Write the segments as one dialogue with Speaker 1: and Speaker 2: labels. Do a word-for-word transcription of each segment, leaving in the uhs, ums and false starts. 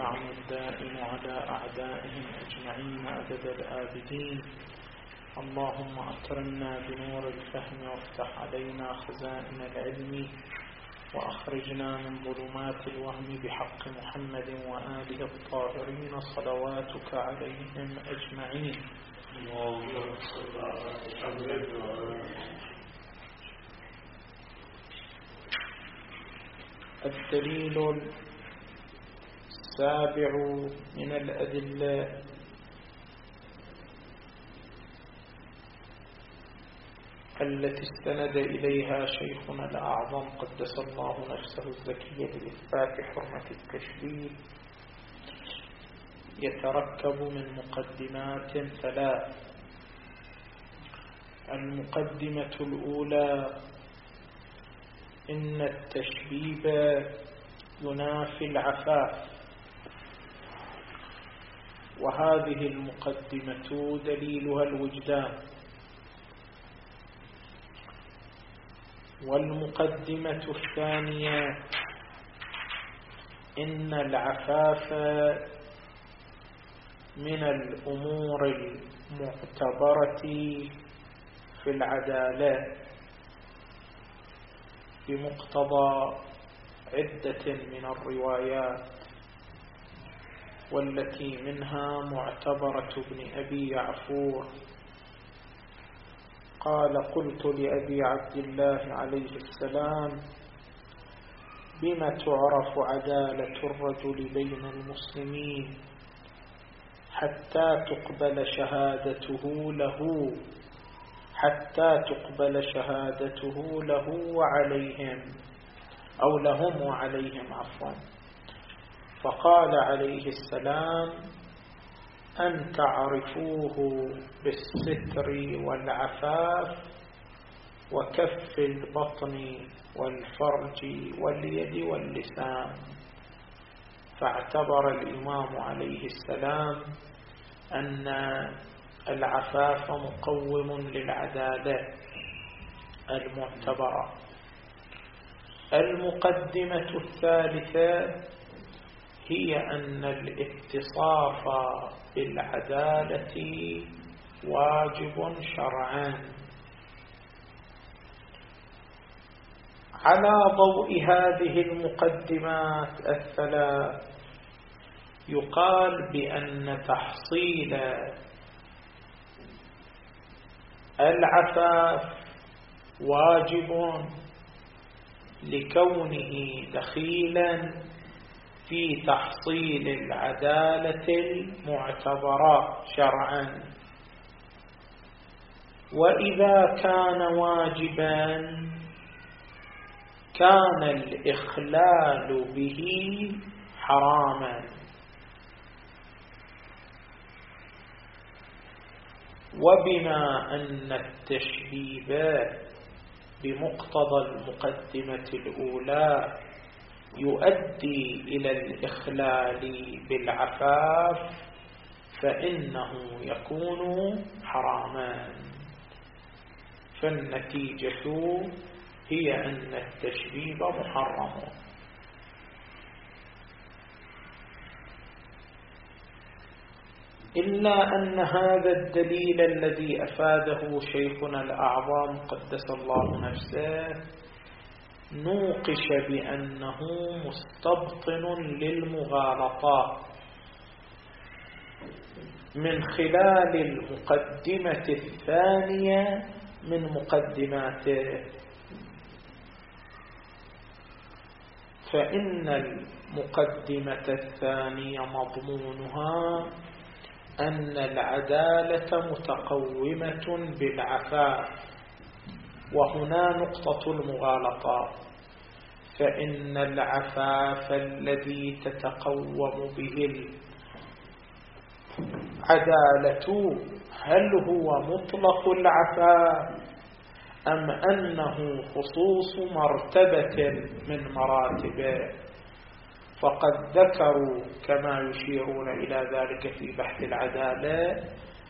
Speaker 1: اللعن الدائم على أعدائهم أجمعين عدد الآبدين. اللهم أكرمنا بنور الفهم وافتح علينا خزائن العلم وأخرجنا من ظلمات الوهم بحق محمد وآله الطاهرين صلواتك عليهم أجمعين. اللهم صل على محمد وآله. الدليل السابع من الأدلة التي استند إليها شيخنا الأعظم قدس الله نفسه الزكية لإثبات حرمة التشبيه يتركب من مقدمات ثلاث. المقدمة الأولى: إن التشبيه ينافي العفاف، وهذه المقدمة دليلها الوجدان. والمقدمة الثانية: إن العفاف من الأمور المعتبرة في العدالة بمقتضى عدة من الروايات، والتي منها معتبرة ابن أبي يعفور قال: قلت لأبي عبد الله عليه السلام: بما تعرف عدالة الرجل بين المسلمين حتى تقبل شهادته له حتى تقبل شهادته له وعليهم أو لهم وعليهم عفوا. فقال عليه السلام: أن تعرفوه بالستر والعفاف وكف البطن والفرج واليد واللسان. فاعتبر الإمام عليه السلام أن العفاف مقوم للعدالة المعتبرة. المقدمة الثالثة هي أن الاتصاف بالعدالة واجب شرعا. على ضوء هذه المقدمات الثلاث يقال بأن تحصيل العفاف واجب لكونه دخيلا في تحصيل العدالة المعتبرة شرعا. وإذا كان واجبا كان الإخلال به حراما. وبما أن التشبيه بمقتضى المقدمة الأولى يؤدي إلى الإخلال بالعفاف فإنه يكون حراما. فالنتيجة هي أن التشبيه محرم. إلا أن هذا الدليل الذي أفاده شيخنا الأعظم قدس الله نفسه نوقش بأنه مستبطن للمغالطات من خلال المقدمة الثانية من مقدماته. فإن المقدمة الثانية مضمونها أن العدالة متقومة بالعفاف، وهنا نقطة المغالطة. فإن العفاف الذي تتقوم به العدالة هل هو مطلق العفاف أم أنه خصوص مرتبة من مراتبه؟ فقد ذكروا كما يشيرون إلى ذلك في بحث العدالة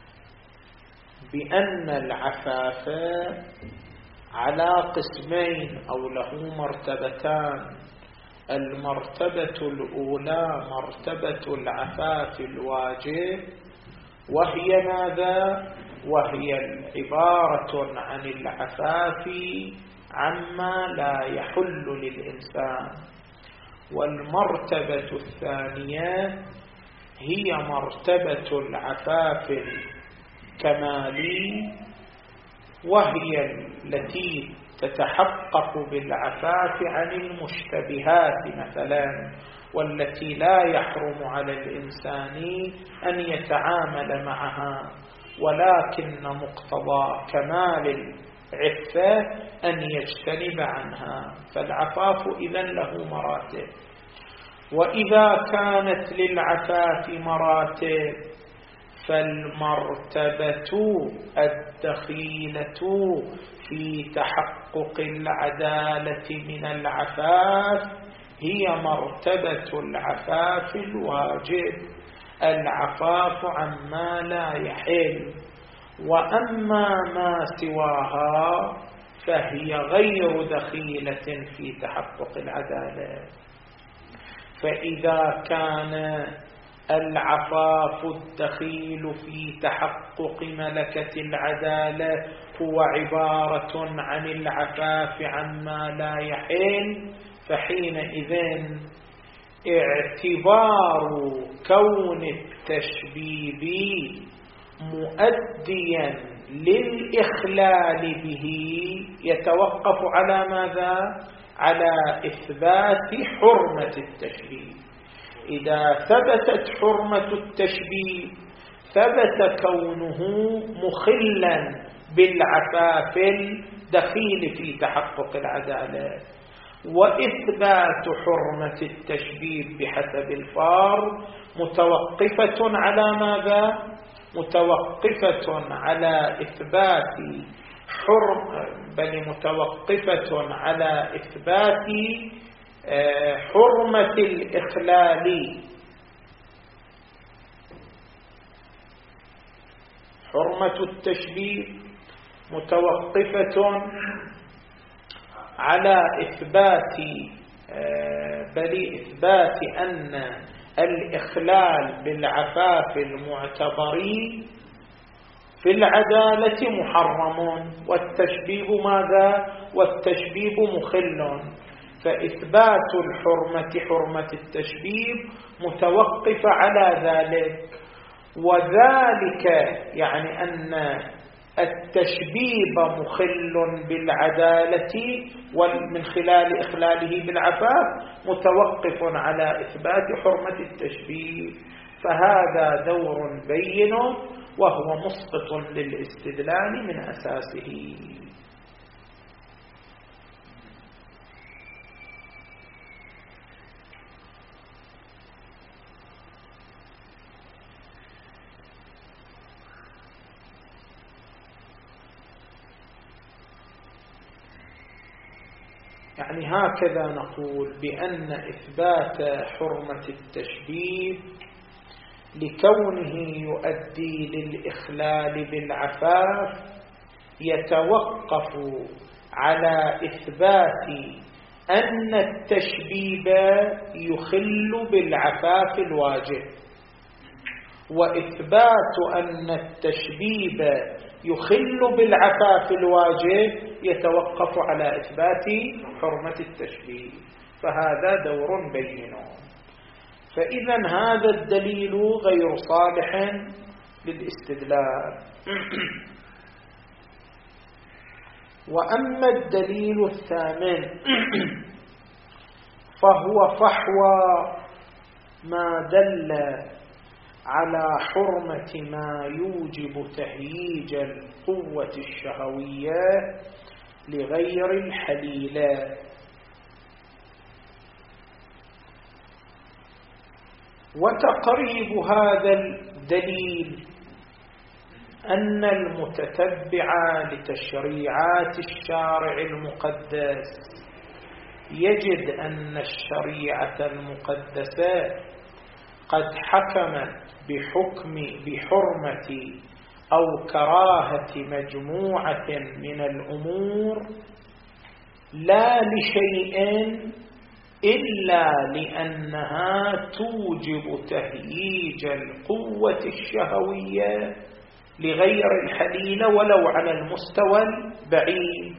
Speaker 1: بأن العفاف على قسمين أو له مرتبتان. المرتبة الأولى مرتبة العفاف الواجب، وهي ماذا؟ وهي عبارة عن العفاف عما لا يحل للإنسان. والمرتبة الثانية هي مرتبة العفاف الكمالي، وهي التي تتحقق بالعفاف عن المشتبهات مثلا، والتي لا يحرم على الإنسان أن يتعامل معها، ولكن مقتضى كمال العفة أن يجتنب عنها. فالعفاف إذن له مراتب. وإذا كانت للعفاف مراتب فالمرتبة الدخيلة في تحقق العدالة من العفاف هي مرتبة العفاف الواجب، العفاف عما لا يحل. وأما ما سواها فهي غير دخيلة في تحقق العدالة. فإذا كان العفاف الدخيل في تحقق ملكة العدالة هو عبارة عن العفاف عما لا يحل، فحينئذ اعتبار كون التشبيب مؤديا للإخلال به يتوقف على ماذا؟ على إثبات حرمة التشبيب. إذا ثبتت حرمة التشبيب ثبت كونه مخلا بالعفاف الدخيل في تحقق العدالة. وإثبات حرمة التشبيب بحسب الفار متوقفة على ماذا؟ متوقفة على إثبات حرم بل متوقفة على إثبات حرمة الإخلال. حرمة التشبيه متوقفة على إثبات بل إثبات أن الإخلال بالعفاف المعتبري في العدالة محرم، والتشبيب ماذا؟ والتشبيب مخل. فإثبات الحرمة حرمة التشبيب متوقف على ذلك، وذلك يعني أن التشبيب مخل بالعدالة ومن خلال إخلاله بالعفاف متوقف على إثبات حرمة التشبيب. فهذا دور بين وهو مسقط للاستدلال من أساسه. يعني هكذا نقول بأن إثبات حرمة التشبيه لكونه يؤدي للإخلال بالعفاف يتوقف على إثبات أن التشبيب يخل بالعفاف الواجب، وإثبات أن التشبيب يخل بالعفاف الواجب يتوقف على إثبات حرمة التشبيه. فهذا دور بين. فإذا هذا الدليل غير صالح للاستدلال. وأما الدليل الثامن فهو فحوى ما دل على حرمة ما يوجب تهييج القوة الشهوية لغير الحليلة. وتقريب هذا الدليل أن المتتبع لتشريعات الشارع المقدس يجد أن الشريعة المقدسة قد حكمت بحكم بحرمة أو كراهة مجموعة من الأمور لا لشيء إلا لأنها توجب تهييج القوة الشهوية لغير الحليل ولو على المستوى البعيد،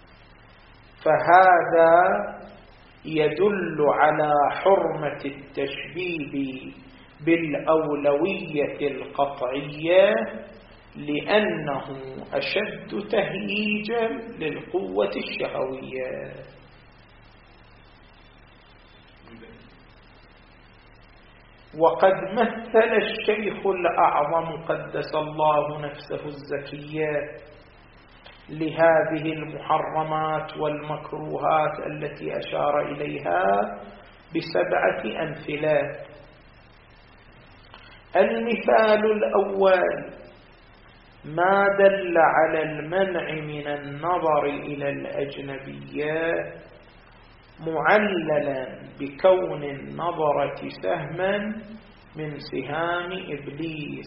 Speaker 1: فهذا يدل على حرمة التشبيب بالأولوية القطعية لأنه أشد تهييجا للقوة الشهوية. وقد مثل الشيخ الأعظم قدس الله نفسه الزكية لهذه المحرمات والمكروهات التي أشار إليها بسبعة أمثلة. المثال الأول ما دل على المنع من النظر إلى الأجنبية معللا بكون النظرة سهما من سهام إبليس،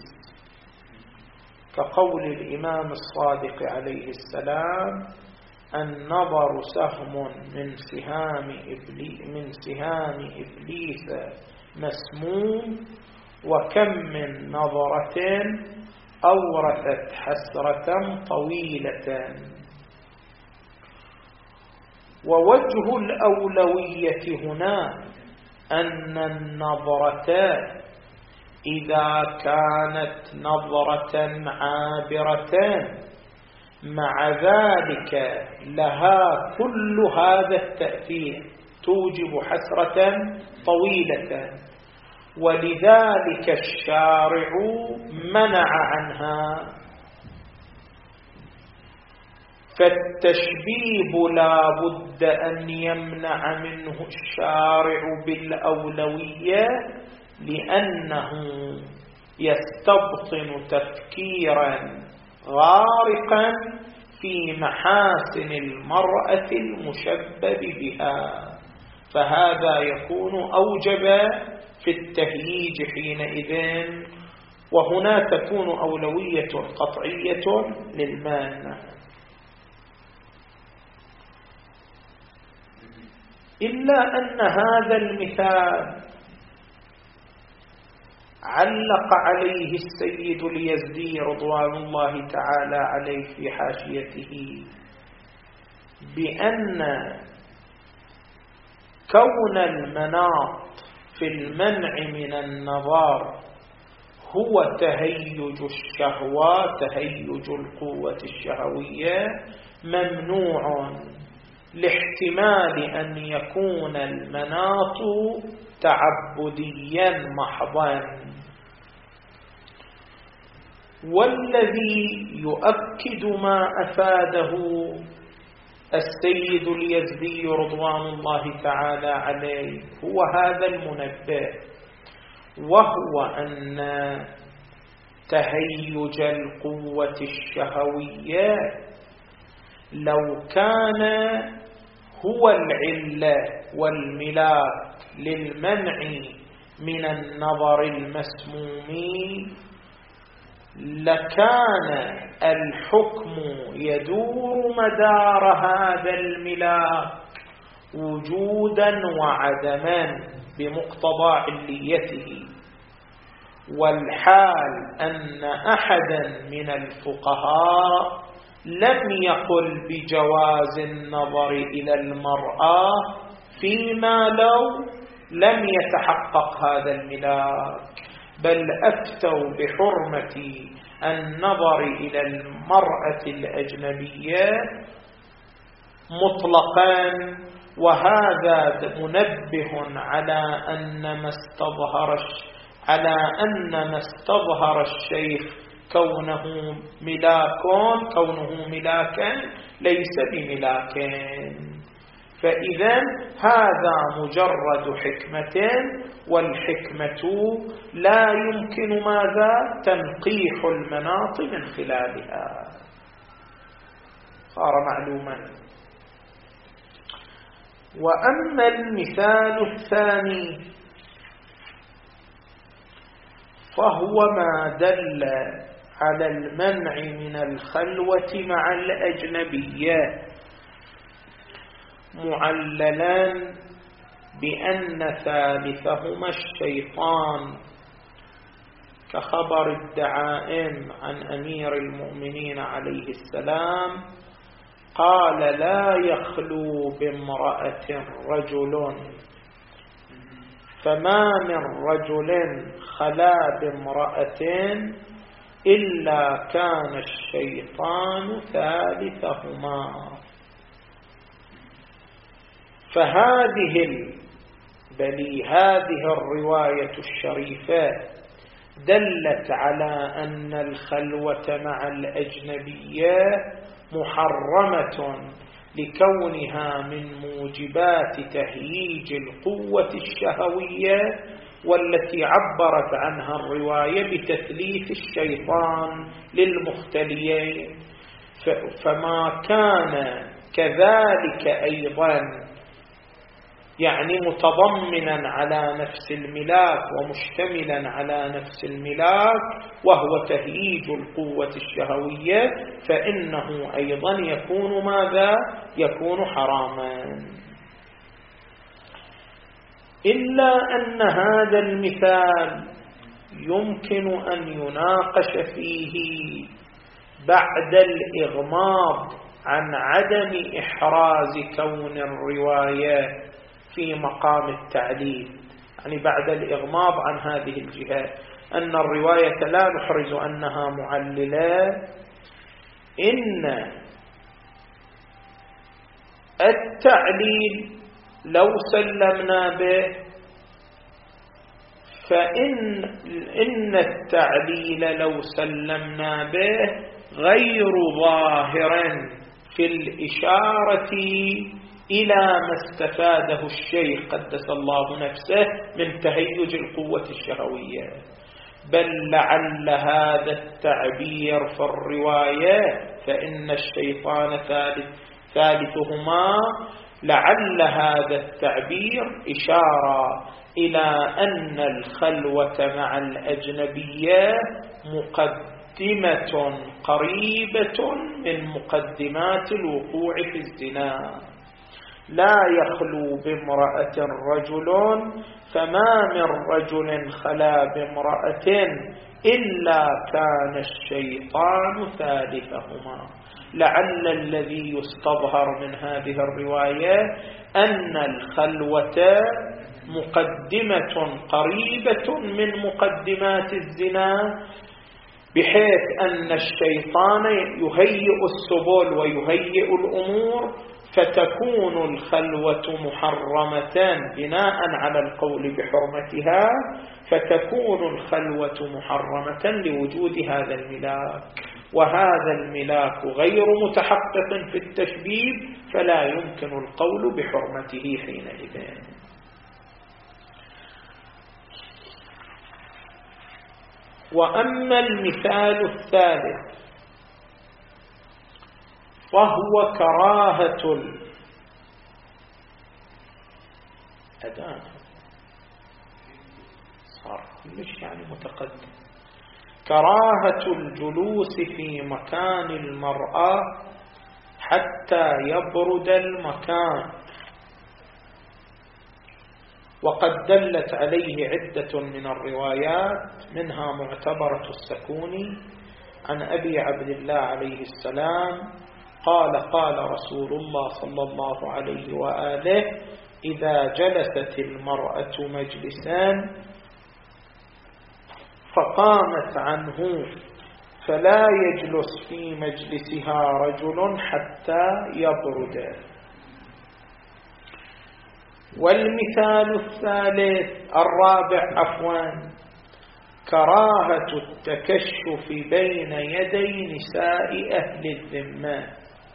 Speaker 1: كقول الإمام الصادق عليه السلام: النظر سهم من سهام إبليس, من سهام إبليس مسموم، وكم من نظرة أورثت حسرة طويلة. ووجه الأولوية هنا أن النظرة إذا كانت نظرة عابرة مع ذلك لها كل هذا التأثير توجب حسرة طويلة، ولذلك الشارع منع عنها. فالتشبيب لا بد أن يمنع منه الشارع بالأولوية لأنه يستبطن تفكيرا غارقا في محاسن المرأة المشبب بها، فهذا يكون أوجب في التهييج حينئذ، وهنا تكون أولوية قطعية للمانع. إلا أن هذا المثال علق عليه السيد اليزدي رضوان الله تعالى عليه في حاشيته بأن كون المناط في المنع من النظر هو تهيج الشهوة، تهيج القوة الشهوية، ممنوع لاحتمال أن يكون المناط تعبديا محضا. والذي يؤكد ما أفاده السيد اليزدي رضوان الله تعالى عليه هو هذا المنبه، وهو أن تهيج القوة الشهوية لو كان هو العلة والملاك للمنع من النظر المسموم لكان الحكم يدور مدار هذا الملاك وجودا وعدما بمقتضى عليته، والحال أن أحدا من الفقهاء لم يقل بجواز النظر إلى المرأة فيما لو لم يتحقق هذا الملاك، بل أفتوا بحرمة النظر إلى المرأة الأجنبية مطلقا. وهذا منبه على أن ما استظهر على أن ما استظهر الشيخ كونه ملاك كونه ملاكا ليس بملاك. فإذا هذا مجرد حكمة، والحكمة لا يمكن ماذا تنقيح المناط من خلالها، صار معلوما. وأما المثال الثاني فهو ما دل على المنع من الخلوة مع الأجنبية معللا بأن ثالثهما الشيطان، كخبر الدعائم عن أمير المؤمنين عليه السلام قال: لا يخلو بامرأة رجل، فما من رجل خلا بامرأة إلا كان الشيطان ثالثهما. فهذه بل هذه الرواية الشريفة دلت على أن الخلوة مع الأجنبية محرمة لكونها من موجبات تهييج القوة الشهوية، والتي عبرت عنها الرواية بتثليث الشيطان للمختليين. فما كان كذلك أيضا يعني متضمنا على نفس الملاك ومشتملا على نفس الملاك وهو تهييج القوة الشهوية، فإنه أيضا يكون ماذا؟ يكون حراما. إلا أن هذا المثال يمكن أن يناقش فيه بعد الإغماض عن عدم إحراز كون الرواية في مقام التعليل، يعني بعد الإغماض عن هذه الجهة أن الرواية لا نحرز أنها معللة. إن التعليل لو سلمنا به فإن إن التعليل لو سلمنا به غير ظاهر في الإشارة إلى ما استفاده الشيخ قدس الله نفسه من تهيج القوة الشهوية، بل لعل هذا التعبير في الرواية فإن الشيطان ثالث ثالثهما، لعل هذا التعبير إشارة إلى أن الخلوة مع الأجنبية مقدمة قريبة من مقدمات الوقوع في الزنا. لا يخلو بامرأة رجل، فما من رجل خلا بامرأة إلا كان الشيطان ثالثهما. لعل الذي يستظهر من هذه الرواية أن الخلوة مقدمة قريبة من مقدمات الزنا، بحيث أن الشيطان يهيئ السبل ويهيئ الأمور، فتكون الخلوة محرمة بناء على القول بحرمتها، فتكون الخلوة محرمة لوجود هذا الملاك، وهذا الملاك غير متحقق في التشبيب، فلا يمكن القول بحرمته حينئذ. وأما المثال الثالث فهو كراهة الأذان، صار مش يعني متقدم، كراهة الجلوس في مكان المرأة حتى يبرد المكان. وقد دلت عليه عدة من الروايات، منها معتبرة السكوني عن أبي عبد الله عليه السلام قال: قال رسول الله صلى الله عليه وآله: إذا جلست المرأة مجلسا فقامت عنه فلا يجلس في مجلسها رجل حتى يبرد. والمثال الثالث الرابع عفوا كراهة التكشف بين يدي نساء أهل الذمة،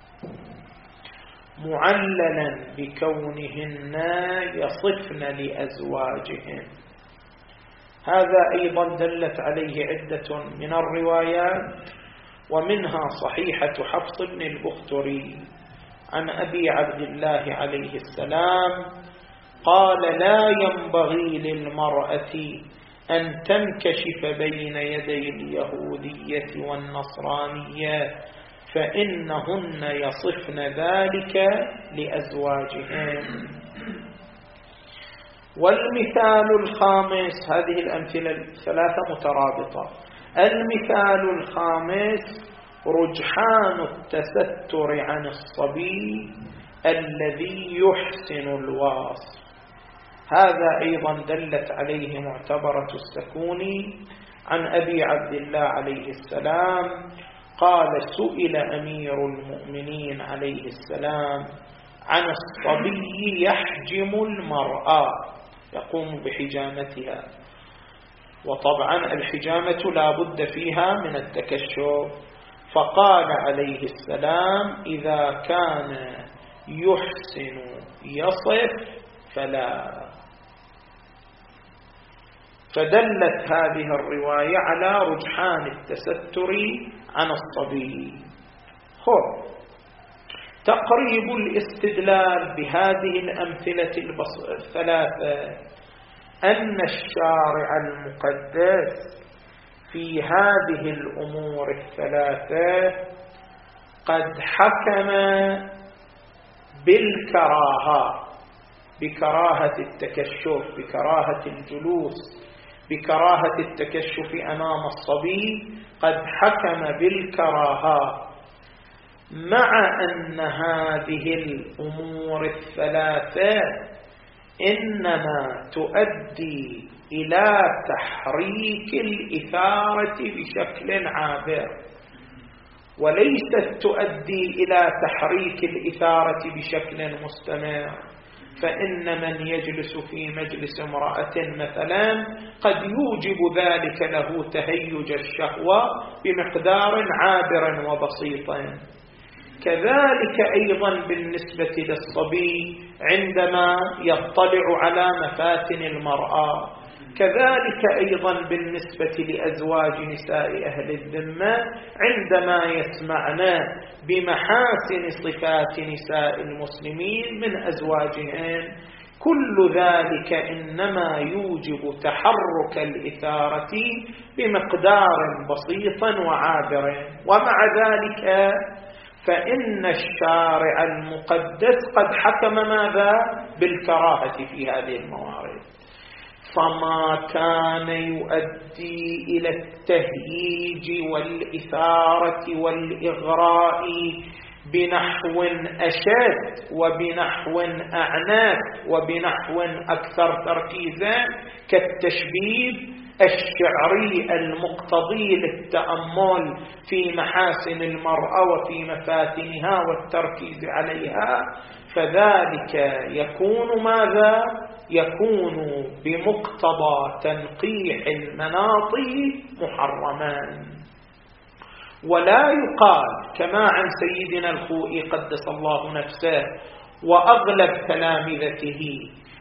Speaker 1: معللا بكونهن يصفن لأزواجهن. هذا أيضا دلت عليه عدة من الروايات، ومنها صحيحة حفص بن البختري عن أبي عبد الله عليه السلام قال: لا ينبغي للمرأة أن تنكشف بين يدي اليهودية والنصرانية، فإنهن يصفن ذلك لأزواجهن. والمثال الخامس، هذه الأمثلة الثلاثة مترابطة. المثال الخامس رجحان التستر عن الصبي الذي يحسن الواصف. هذا أيضا دلت عليه معتبرة السكوني عن أبي عبد الله عليه السلام قال: سئل أمير المؤمنين عليه السلام عن الصبي يحجم المرأة، يقوم بحجامتها، وطبعا الحجامة لا بد فيها من التكشف، فقال عليه السلام: إذا كان يحسن يصف فلا. فدلت هذه الرواية على رجحان التستر عن الصبي. خب، تقريب الاستدلال بهذه الأمثلة الثلاثة أن الشارع المقدس في هذه الأمور الثلاثة قد حكم بالكراهة، بكراهة التكشف، بكراهة الجلوس، بكراهة التكشف أمام الصبي، قد حكم بالكراهة، مع أن هذه الأمور الثلاثة إنما تؤدي إلى تحريك الإثارة بشكل عابر، وليست تؤدي إلى تحريك الإثارة بشكل مستمر. فإن من يجلس في مجلس امرأة مثلا قد يوجب ذلك له تهيج الشهوة بمقدار عابر وبسيط. كذلك أيضا بالنسبة للصبي عندما يطلع على مفاتن المرأة، كذلك أيضا بالنسبة لأزواج نساء أهل الذمة عندما يسمعن بمحاسن صفات نساء المسلمين من أزواجهم، كل ذلك إنما يوجب تحرك الإثارة بمقدار بسيط وعابر. ومع ذلك فإن الشارع المقدس قد حكم ماذا؟ بالكراهة في هذه الموارد. فما كان يؤدي إلى التهييج والإثارة والإغراء بنحو أشد وبنحو أعنف وبنحو أكثر تركيزا كالتشبيب الشعري المقتضي للتأمل في محاسن المرأة وفي مفاتنها والتركيز عليها، فذلك يكون ماذا؟ يكون بمقتضى تنقيح المناط محرما. ولا يقال كما عن سيدنا الخوئي قدس الله نفسه وأغلب تلامذته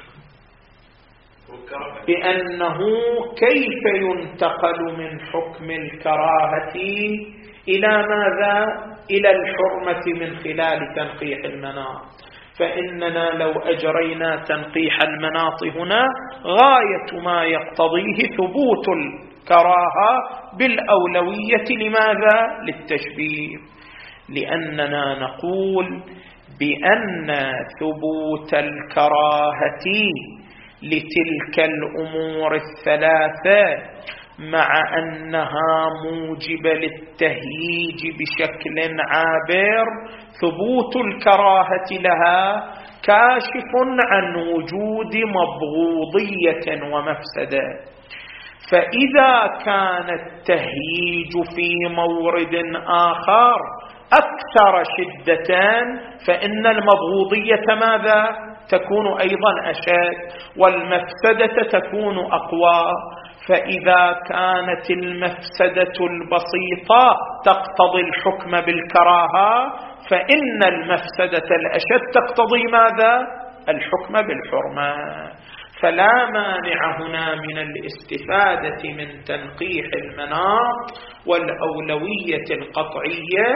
Speaker 1: بأنه كيف ينتقل من حكم الكراهة إلى ماذا؟ إلى الحرمة من خلال تنقيح المناط. فإننا لو أجرينا تنقيح المناط هنا غاية ما يقتضيه ثبوت الكراهة بالأولوية لماذا؟ للتشبيه، لأننا نقول بأن ثبوت الكراهة لتلك الأمور الثلاثة مع أنها موجبة للتهييج بشكل عابر، ثبوت الكراهة لها كاشف عن وجود مبغوضية ومفسدة. فإذا كان التهييج في مورد آخر أكثر شدة فإن المبغوضية ماذا؟ تكون أيضا أشد، والمفسدة تكون أقوى. فإذا كانت المفسدة البسيطة تقتضي الحكم بالكراهة، فإن المفسدة الأشد تقتضي ماذا؟ الحكم بالحرمة. فلا مانع هنا من الاستفادة من تنقيح المناط والأولوية القطعية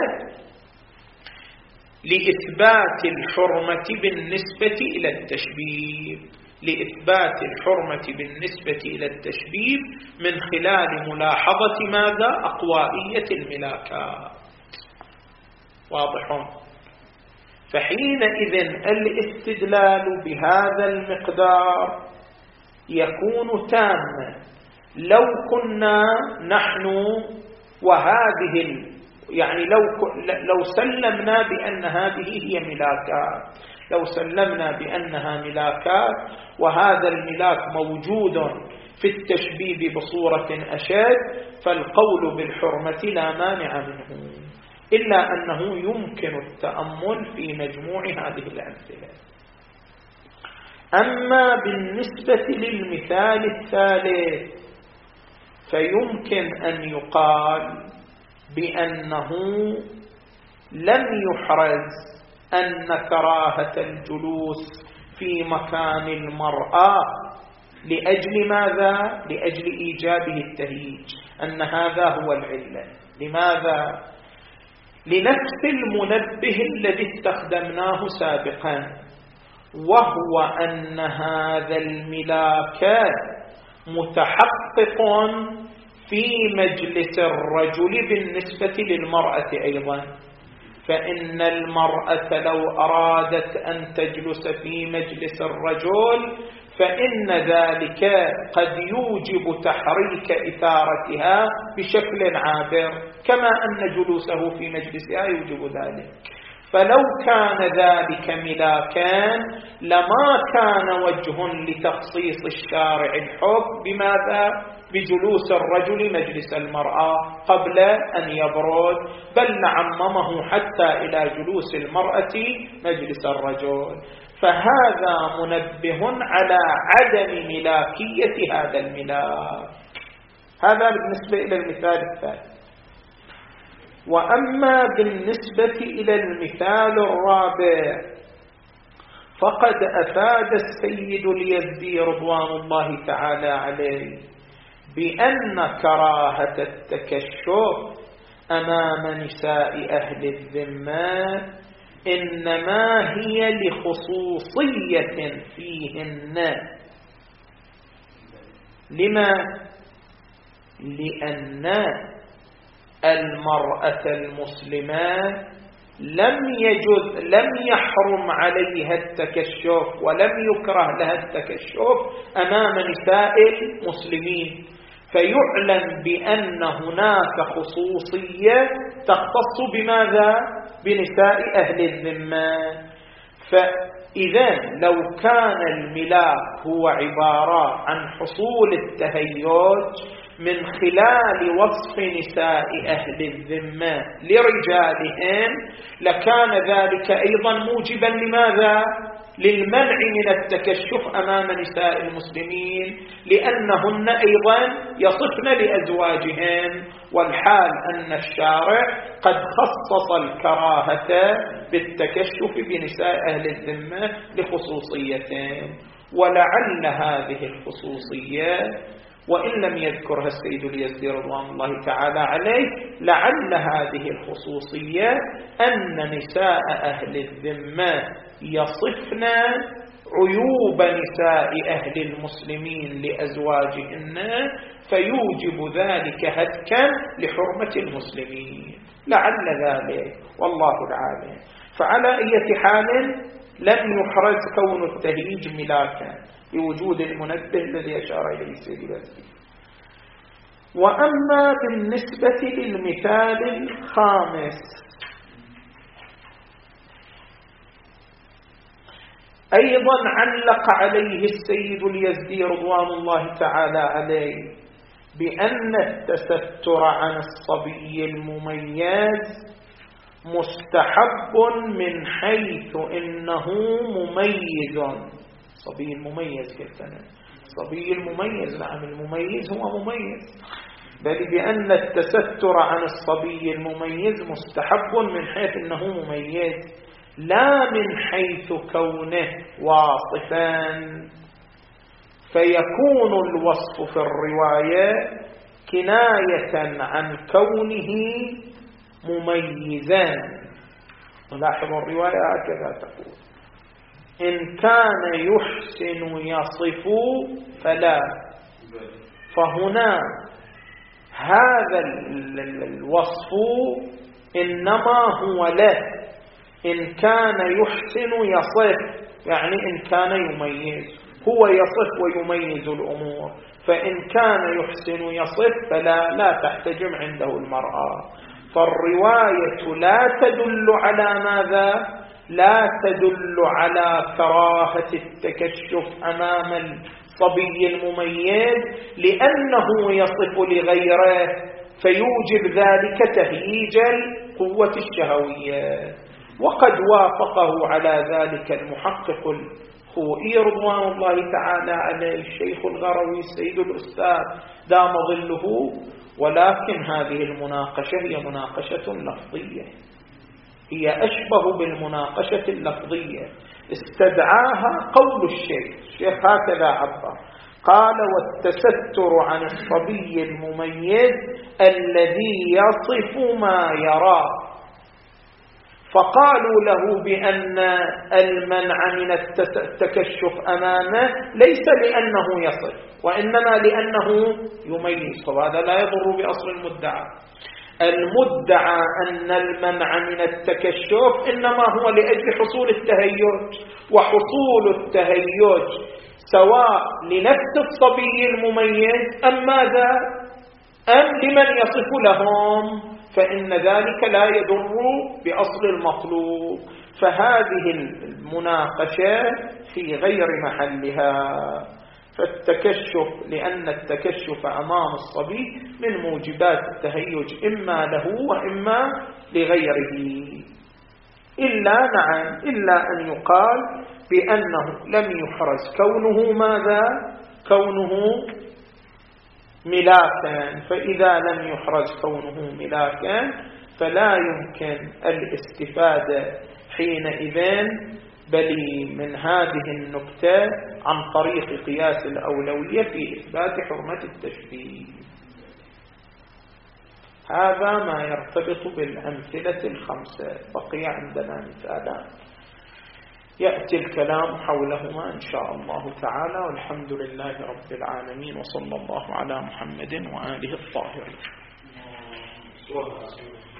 Speaker 1: لإثبات الحرمة بالنسبة إلى التشبيه، لإثبات الحرمة بالنسبة إلى التشبيه من خلال ملاحظة ماذا؟ أقوائية الملاكات. واضح؟ فحينئذ الاستدلال بهذا المقدار يكون تاما. لو كنا نحن وهذه يعني لو لو سلمنا بأن هذه هي ملاكات، لو سلمنا بأنها ملاكات وهذا الملاك موجود في التشبيب بصورة أشد، فالقول بالحرمة لا مانع منه، إلا أنه يمكن التأمل في مجموع هذه الأمثلة. أما بالنسبة للمثال الثالث فيمكن أن يقال بأنه لم يحرز أن كراهة الجلوس في مكان المرأة لأجل ماذا؟ لأجل إيجابه التهييج، أن هذا هو العلة. لماذا؟ لنفس المنبه الذي استخدمناه سابقا، وهو أن هذا الملاك متحقق في مجلس الرجل بالنسبة للمرأة أيضا، فإن المرأة لو أرادت أن تجلس في مجلس الرجل فإن ذلك قد يوجب تحريك إثارتها بشكل عابر، كما أن جلوسه في مجلسها يوجب ذلك. فلو كان ذلك ملاكا لما كان وجه لتخصيص الشارع الحكم بماذا؟ بجلوس الرجل مجلس المرأة قبل أن يبرد، بل نعممه حتى إلى جلوس المرأة مجلس الرجل. فهذا منبه على عدم ملاكية هذا الملاك. هذا بالنسبة إلى المثال الثالث. وأما بالنسبة إلى المثال الرابع فقد أفاد السيد اليزدي رضوان الله تعالى عليه بأن كراهة التكشف أمام نساء أهل الذمة إنما هي لخصوصية فيهن. لما؟ لأن المرأة المسلمة لم يجوز لم يحرم عليها التكشف ولم يكره لها التكشف أمام نساء المسلمين، فيعلم بأن هناك خصوصية تختص بماذا؟ بنساء أهل الذمة. فإذا لو كان الملاك هو عبارة عن حصول التهيج من خلال وصف نساء أهل الذمة لرجالهم لكان ذلك أيضا موجبا لماذا؟ للمنع من التكشف أمام نساء المسلمين، لأنهن أيضا يصفن لأزواجهن، والحال أن الشارع قد خصص الكراهة بالتكشف بنساء أهل الذمة لخصوصيتين. ولعل هذه الخصوصية وإن لم يذكرها السيد اليزدي رضوان الله تعالى عليه، لعل هذه الخصوصية أن نساء أهل الذمة يصفن عيوب نساء أهل المسلمين لأزواجهن فيوجب ذلك هتكا لحرمة المسلمين، لعل ذلك والله العالم. فعلى أي حال لم يحرز كون التهيج ملاكا بوجود المنبه الذي أشار إليه السيد اليزدي. وأما بالنسبة للمثال الخامس أيضا علق عليه السيد اليزدي رضوان الله تعالى عليه بأن التستر عن الصبي المميز مستحب من حيث إنه مميز. صبي المميز كالتنا صبي المميز، نعم المميز هو مميز، بل بأن التستر عن الصبي المميز مستحب من حيث إنه مميز، لا من حيث كونه واصفا. فيكون الوصف في الرواية كناية عن كونه مميزا. ولاحظوا الرواية هكذا تقول: إن كان يحسن يصف فلا. فهنا هذا الوصف إنما هو له إن كان يحسن يصف، يعني إن كان يميز. هو يصف ويميز الأمور، فإن كان يحسن يصف فلا لا تحتجم عنده المرأة. فالرواية لا تدل على ماذا؟ لا تدل على كراهة التكشف أمام الصبي المميز لأنه يصف لغيره فيوجب ذلك تهييج القوة الشهوية. وقد وافقه على ذلك المحقق الخوئي رضوان الله تعالى عليه الشيخ الغروي السيد الأستاذ دام ظله، ولكن هذه المناقشة هي مناقشة لفظية، هي أشبه بالمناقشة اللفظية استدعاها قول الشيخ. الشيخ هكذا عبر، قال: والتستر عن الصبي المميز الذي يصف ما يرى. فقالوا له بأن المنع من التكشف أمامه ليس لأنه يصف وإنما لأنه يميز، وهذا لا يضر بأصل المدعى. المدعى أن المنع من التكشف إنما هو لأجل حصول التهيج، وحصول التهيج سواء لنفس الصبي المميز أم ماذا؟ أم لمن يصف لهم، فإن ذلك لا يضر بأصل المطلوب. فهذه المناقشة في غير محلها. فالتكشف، لأن التكشف أمام الصبي من موجبات التهيج إما له وإما لغيره، إلا نعم إلا أن يقال بأنه لم يحرز كونه ماذا؟ كونه ملاكا. فإذا لم يحرز كونه ملاكا فلا يمكن الاستفادة حينئذ بل من هذه النكتة عن طريق قياس الأولوية في إثبات حرمة التشبيه. هذا ما يرتبط بالأمثلة الخمسة. بقي عندنا مثالات يأتي الكلام حولهما إن شاء الله تعالى، والحمد لله رب العالمين، وصلى الله على محمد وآله الطاهرين.